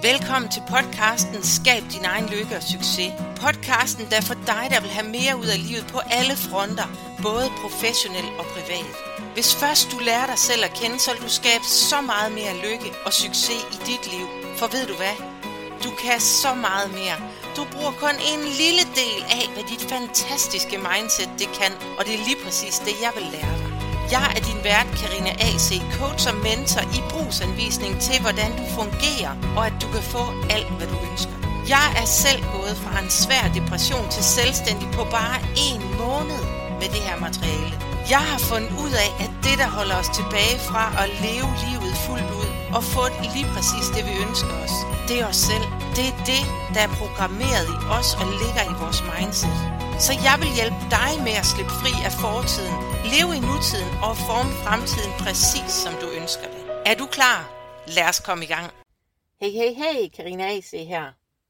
Velkommen til podcasten Skab din egen lykke og succes. Podcasten, der er for dig, der vil have mere ud af livet på alle fronter, både professionelt og privat. Hvis først du lærer dig selv at kende, så vil du skabe så meget mere lykke og succes i dit liv. For ved du hvad? Du kan så meget mere. Du bruger kun en lille del af, hvad dit fantastiske mindset det kan, og det er lige præcis det, jeg vil lære dig. Jeg er din vært, Karina A.C., coach og mentor i brugsanvisning til, hvordan du fungerer, og at du kan få alt, hvad du ønsker. Jeg er selv gået fra en svær depression til selvstændig på bare 1 måned med det her materiale. Jeg har fundet ud af, at det, der holder os tilbage fra at leve livet fuldt ud og få lige præcis det, vi ønsker os, det er os selv. Det er det, der er programmeret i os og ligger i vores mindset. Så jeg vil hjælpe dig med at slippe fri af fortiden, leve i nutiden og forme fremtiden præcis som du ønsker det. Er du klar? Lad os komme i gang. Hey, Karina A.C. her.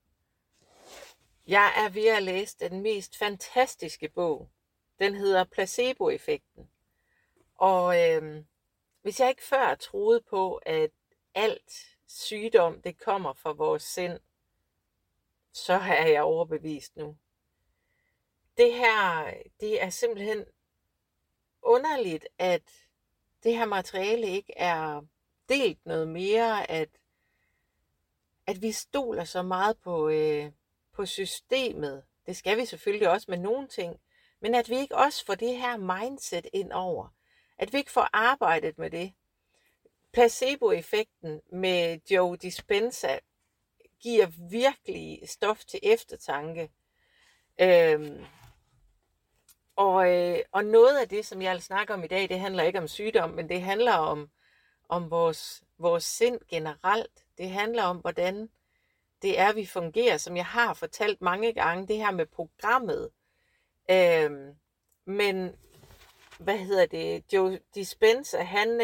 Jeg er ved at læse den mest fantastiske bog. Den hedder Placebo-effekten. Og hvis jeg ikke før troede på, at alt sygdom det kommer fra vores sind, så er jeg overbevist nu. Det her, det er simpelthen underligt, at det her materiale ikke er delt noget mere, at vi stoler så meget på systemet. Det skal vi selvfølgelig også med nogle ting, men at vi ikke også får det her mindset ind over. At vi ikke får arbejdet med det. Placebo-effekten med Joe Dispenza giver virkelig stof til eftertanke. Og noget af det, som jeg vil snakke om i dag, det handler ikke om sygdom, men det handler om vores sind generelt. Det handler om, hvordan det er, vi fungerer, som jeg har fortalt mange gange, det her med programmet. Men, Joe Dispenza, han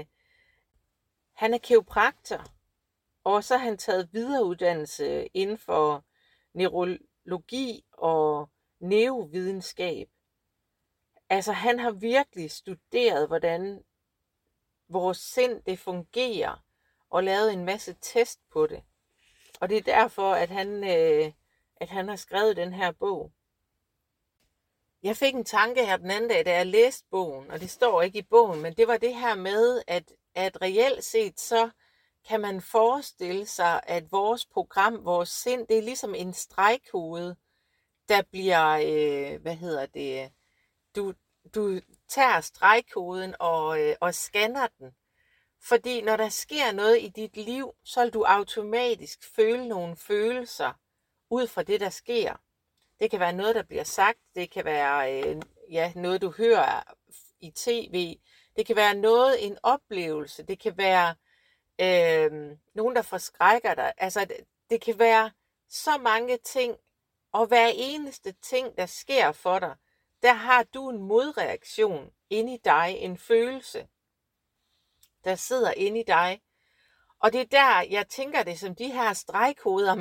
er kiropraktor, og så har han taget videreuddannelse inden for neurologi og neurovidenskab. Altså han har virkelig studeret, hvordan vores sind det fungerer, og lavet en masse test på det. Og det er derfor, at han har skrevet den her bog. Jeg fik en tanke her den anden dag, da jeg læste bogen, og det står ikke i bogen, men det var det her med, at reelt set så kan man forestille sig, at vores program, vores sind, det er ligesom en stregkode, der bliver, du tager stregkoden og scanner den. Fordi når der sker noget i dit liv, så vil du automatisk føle nogle følelser ud fra det, der sker. Det kan være noget, der bliver sagt. Det kan være noget, du hører i tv. Det kan være en oplevelse. Det kan være nogen, der forskrækker dig. Altså, det kan være så mange ting. Og hver eneste ting, der sker for dig, der har du en modreaktion inde i dig. En følelse, der sidder inde i dig. Og det er der, jeg tænker det som de her stregkoder,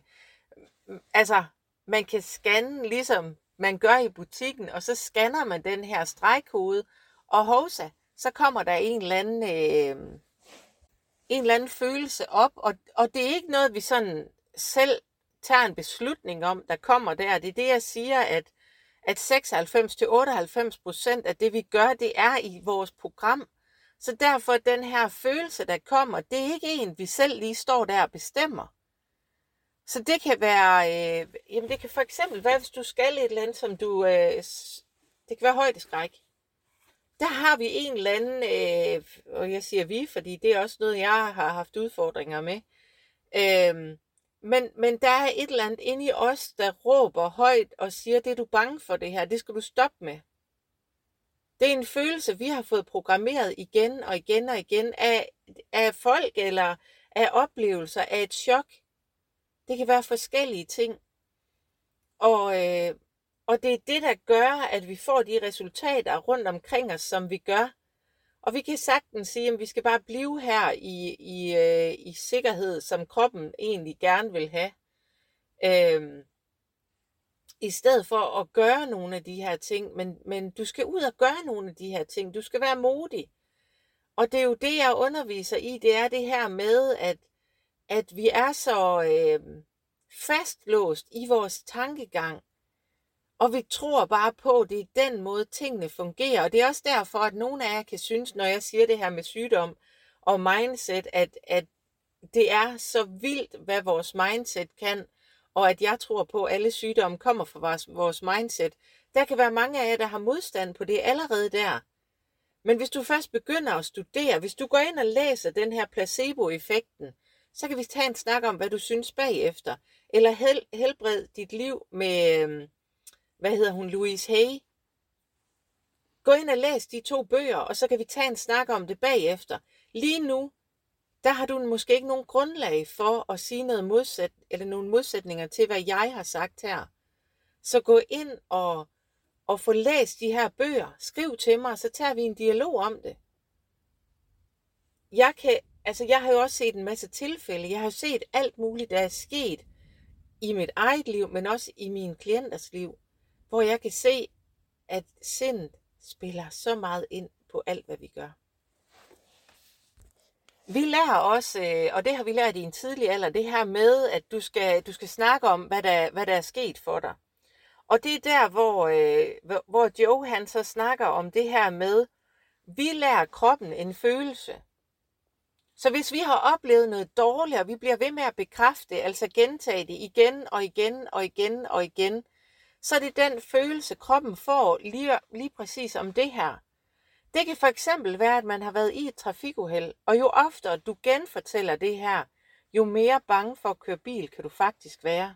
man kan scanne, ligesom man gør i butikken, og så scanner man den her stregkode, og hovsa, så kommer der en eller anden følelse op, og det er ikke noget, vi sådan selv tager en beslutning om, der kommer der. Det er det, jeg siger, at 96-98% af det, vi gør, det er i vores program. Så derfor den her følelse, der kommer, det er ikke en, vi selv lige står der og bestemmer. Så det kan være, det kan for eksempel være, hvis du skal et eller andet, som det kan være højdeskræk. Der har vi en eller anden, og jeg siger vi, fordi det er også noget, jeg har haft udfordringer med. Men der er et eller andet inde i os, der råber højt og siger, det er du bange for det her, det skal du stoppe med. Det er en følelse, vi har fået programmeret igen og igen og igen af folk eller af oplevelser, af et chok. Det kan være forskellige ting. Og det er det, der gør, at vi får de resultater rundt omkring os, som vi gør. Og vi kan sagtens sige, at vi skal bare blive her i sikkerhed, som kroppen egentlig gerne vil have. I stedet for at gøre nogle af de her ting. Men du skal ud og gøre nogle af de her ting. Du skal være modig. Og det er jo det, jeg underviser i. Det er det her med, at vi er så fastlåst i vores tankegang, og vi tror bare på, at det er den måde, tingene fungerer. Og det er også derfor, at nogle af jer kan synes, når jeg siger det her med sygdom og mindset, at det er så vildt, hvad vores mindset kan, og at jeg tror på, at alle sygdomme kommer fra vores mindset. Der kan være mange af jer, der har modstand på det allerede der. Men hvis du først begynder at studere, hvis du går ind og læser den her placebo-effekten, så kan vi tage en snak om, hvad du synes bagefter. Eller helbred dit liv med, Louise Hay. Gå ind og læs de 2 bøger, og så kan vi tage en snak om det bagefter. Lige nu, der har du måske ikke nogen grundlag for at sige noget nogle modsætninger til, hvad jeg har sagt her. Så gå ind og få læst de her bøger. Skriv til mig, så tager vi en dialog om det. Jeg har jo også set en masse tilfælde. Jeg har jo set alt muligt, der er sket i mit eget liv, men også i mine klienters liv, hvor jeg kan se, at sindet spiller så meget ind på alt, hvad vi gør. Vi lærer også, og det har vi lært i en tidlig alder, det her med, at du skal snakke om, hvad der er sket for dig. Og det er der, hvor Joe han så snakker om det her med, vi lærer kroppen en følelse. Så hvis vi har oplevet noget dårligt, og vi bliver ved med at bekræfte, altså gentage det igen og igen og igen og igen, så er det den følelse, kroppen får lige præcis om det her. Det kan for eksempel være, at man har været i et trafikuheld, og jo oftere du genfortæller det her, jo mere bange for at køre bil kan du faktisk være.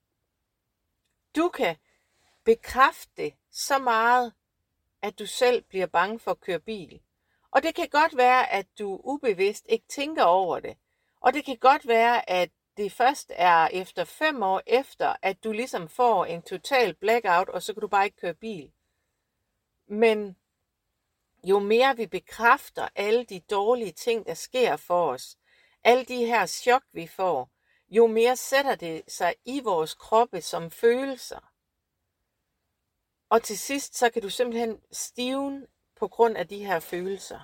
Du kan bekræfte det så meget, at du selv bliver bange for at køre bil. Og det kan godt være, at du ubevidst ikke tænker over det. Og det kan godt være, at det først er efter 5 år efter, at du ligesom får en total blackout, og så kan du bare ikke køre bil. Men jo mere vi bekræfter alle de dårlige ting, der sker for os, alle de her chok, vi får, jo mere sætter det sig i vores kroppe som følelser. Og til sidst, så kan du simpelthen stivne på grund af de her følelser.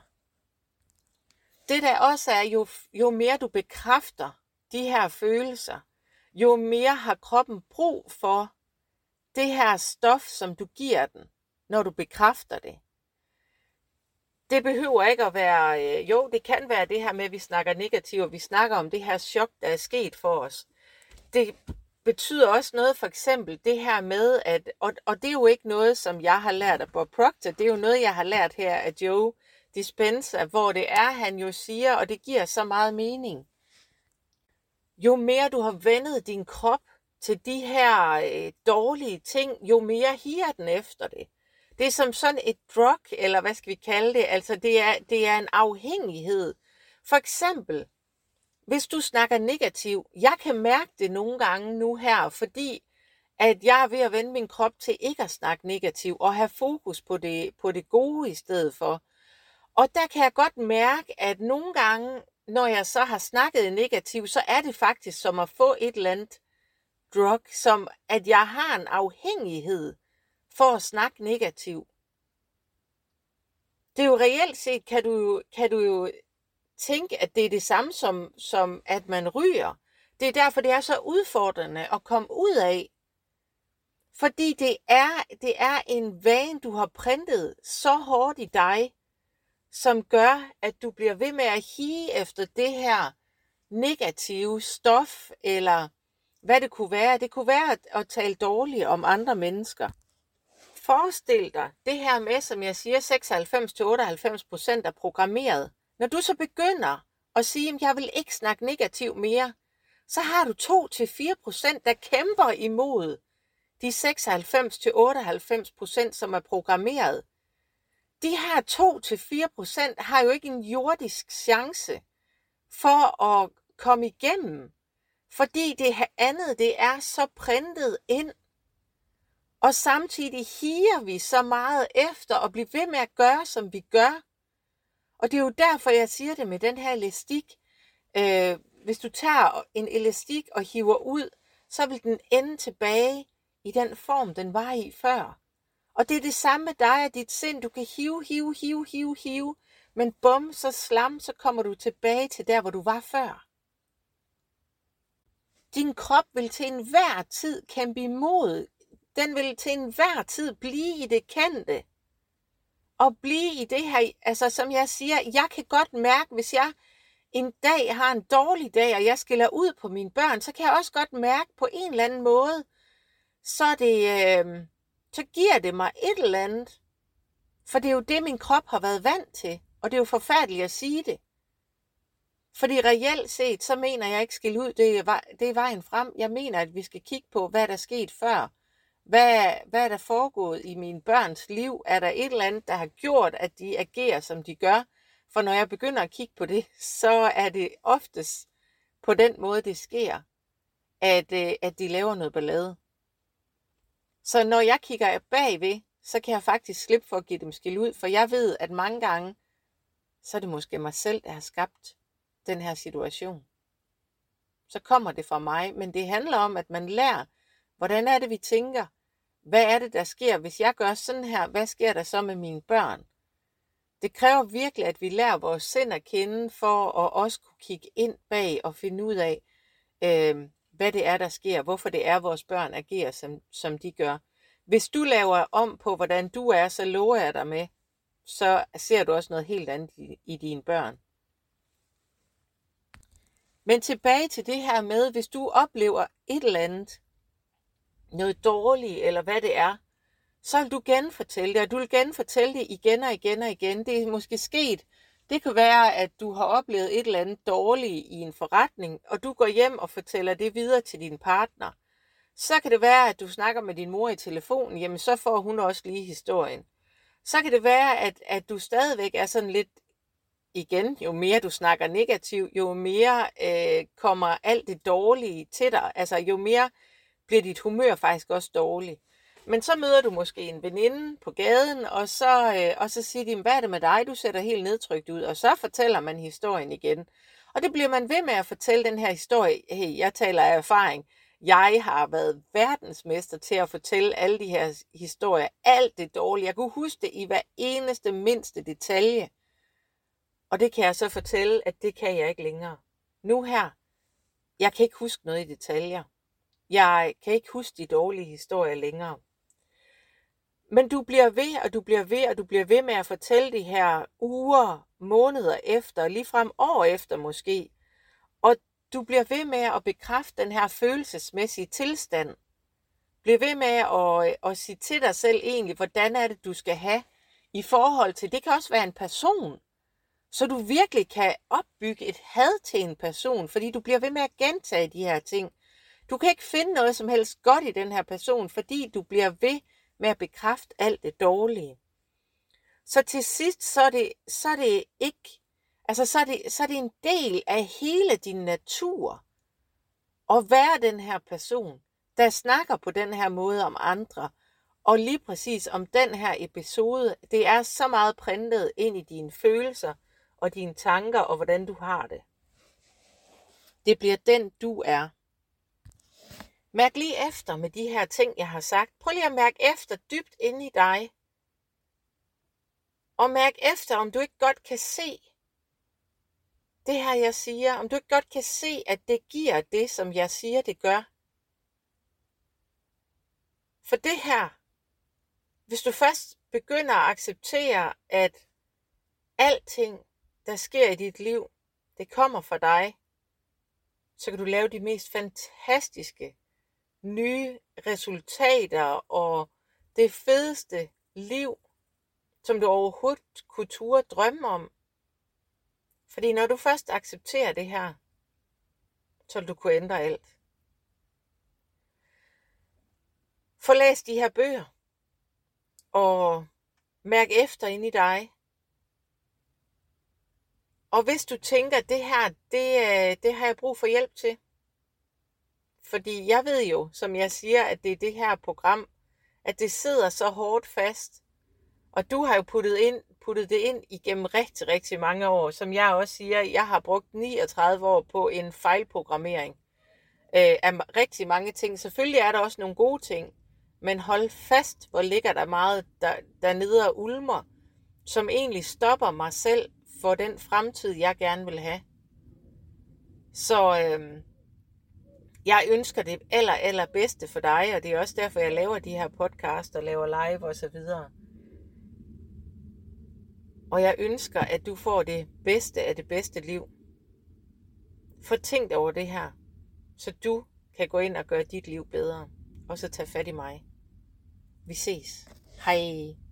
Det der også er, jo mere du bekræfter de her følelser, jo mere har kroppen brug for det her stof, som du giver den, når du bekræfter det. Det behøver ikke at være, det kan være det her med, at vi snakker negativt, vi snakker om det her chok, der er sket for os. Det betyder også noget, for eksempel det her med, at, og det er jo ikke noget, som jeg har lært af Bob Proctor, det er jo noget, jeg har lært her af Joe Dispenza, hvor det er, han jo siger, og det giver så meget mening. Jo mere du har vendet din krop til de her dårlige ting, jo mere higer den efter det. Det er som sådan et drug, eller hvad skal vi kalde det, altså det er en afhængighed. For eksempel, hvis du snakker negativt, jeg kan mærke det nogle gange nu her, fordi at jeg er ved at vende min krop til ikke at snakke negativt, og have fokus på det gode i stedet for. Og der kan jeg godt mærke, at nogle gange, når jeg så har snakket negativt, så er det faktisk som at få et eller andet drug, som at jeg har en afhængighed for at snakke negativt. Det er jo reelt set, kan du jo tænke, at det er det samme som at man ryger. Det er derfor, det er så udfordrende at komme ud af. Fordi det er en vane, du har printet så hårdt i dig, som gør, at du bliver ved med at hige efter det her negative stof, eller hvad det kunne være. Det kunne være at tale dårligt om andre mennesker. Forestil dig det her med, som jeg siger, 96-98% er programmeret. Når du så begynder at sige, at jeg vil ikke snakke negativt mere, så har du 2-4%, der kæmper imod de 96-98%, som er programmeret. De her 2-4% har jo ikke en jordisk chance for at komme igennem, fordi det andet, det er så printet ind. Og samtidig higer vi så meget efter at blive ved med at gøre, som vi gør. Og det er jo derfor, jeg siger det med den her elastik. Hvis du tager en elastik og hiver ud, så vil den ende tilbage i den form, den var i før. Og det er det samme med dig og dit sind. Du kan hive, men bum, så kommer du tilbage til der, hvor du var før. Din krop vil til enhver tid kæmpe imod. Den vil til enhver tid blive i det kendte. Og blive i det her, altså som jeg siger, jeg kan godt mærke, hvis jeg en dag har en dårlig dag, og jeg skiller ud på mine børn, så kan jeg også godt mærke på en eller anden måde, så giver det mig et eller andet. For det er jo det, min krop har været vant til, og det er jo forfærdeligt at sige det. Fordi reelt set, så mener jeg ikke skille ud, det er vejen frem. Jeg mener, at vi skal kigge på, hvad der er sket før. Hvad er der foregået i mine børns liv? Er der et eller andet, der har gjort, at de agerer, som de gør? For når jeg begynder at kigge på det, så er det oftest på den måde, det sker, at de laver noget ballade. Så når jeg kigger bagved, så kan jeg faktisk slippe for at give dem skille ud, for jeg ved, at mange gange, så er det måske mig selv, der har skabt den her situation. Så kommer det fra mig, men det handler om, at man lærer, hvordan er det, vi tænker? Hvad er det, der sker? Hvis jeg gør sådan her, hvad sker der så med mine børn? Det kræver virkelig, at vi lærer vores sind at kende, for at også kunne kigge ind bag og finde ud af, hvad det er, der sker. Hvorfor det er, vores børn agerer, som de gør. Hvis du laver om på, hvordan du er, så lover jeg dig med, så ser du også noget helt andet i dine børn. Men tilbage til det her med, hvis du oplever et eller andet, noget dårligt, eller hvad det er, så vil du genfortælle det, og du vil genfortælle det igen og igen og igen. Det er måske sket. Det kan være, at du har oplevet et eller andet dårligt i en forretning, og du går hjem og fortæller det videre til din partner. Så kan det være, at du snakker med din mor i telefonen, jamen så får hun også lige historien. Så kan det være, at du stadigvæk er sådan lidt, igen, jo mere du snakker negativt, jo mere kommer alt det dårlige til dig. Altså jo mere bliver dit humør faktisk også dårligt. Men så møder du måske en veninde på gaden, og så siger de, hvad er det med dig? Du ser helt nedtrykt ud, og så fortæller man historien igen. Og det bliver man ved med at fortælle den her historie. Hey, jeg taler af erfaring. Jeg har været verdensmester til at fortælle alle de her historier. Alt det dårlige. Jeg kunne huske det i hver eneste mindste detalje. Og det kan jeg så fortælle, at det kan jeg ikke længere. Nu her, jeg kan ikke huske noget i detaljer. Jeg kan ikke huske de dårlige historier længere. Men du bliver ved, og du bliver ved, og du bliver ved med at fortælle de her uger, måneder efter, ligefrem år efter måske. Og du bliver ved med at bekræfte den her følelsesmæssige tilstand. Bliver ved med at sige til dig selv egentlig, hvordan er det, du skal have i forhold til, det kan også være en person, så du virkelig kan opbygge et had til en person, fordi du bliver ved med at gentage de her ting. Du kan ikke finde noget som helst godt i den her person, fordi du bliver ved med at bekræfte alt det dårlige. Så til sidst, så er det ikke, altså så er det en del af hele din natur at være den her person, der snakker på den her måde om andre. Og lige præcis om den her episode, det er så meget printet ind i dine følelser og dine tanker og hvordan du har det. Det bliver den, du er. Mærk lige efter med de her ting, jeg har sagt. Prøv lige at mærke efter dybt inde i dig. Og mærk efter, om du ikke godt kan se det her, jeg siger. Om du ikke godt kan se, at det giver det, som jeg siger, det gør. For det her, hvis du først begynder at acceptere, at alting, der sker i dit liv, det kommer fra dig, så kan du lave de mest fantastiske nye resultater og det fedeste liv, som du overhovedet kunne turde drømme om. Fordi når du først accepterer det her, så vil du kunne ændre alt. Få læst de her bøger, og mærk efter ind i dig. Og hvis du tænker, at det her, det har jeg brug for hjælp til. Fordi jeg ved jo, som jeg siger, at det er det her program, at det sidder så hårdt fast. Og du har jo puttet det ind igennem rigtig, rigtig mange år. Som jeg også siger, jeg har brugt 39 år på en fejlprogrammering af rigtig mange ting. Selvfølgelig er der også nogle gode ting. Men hold fast, hvor ligger der meget dernede og ulmer, som egentlig stopper mig selv for den fremtid, jeg gerne vil have. Så Jeg ønsker det allerbedste for dig, og det er også derfor, jeg laver de her podcasts og laver live og så videre. Og jeg ønsker, at du får det bedste af det bedste liv. Få tænkt over det her, så du kan gå ind og gøre dit liv bedre. Og så tage fat i mig. Vi ses. Hej.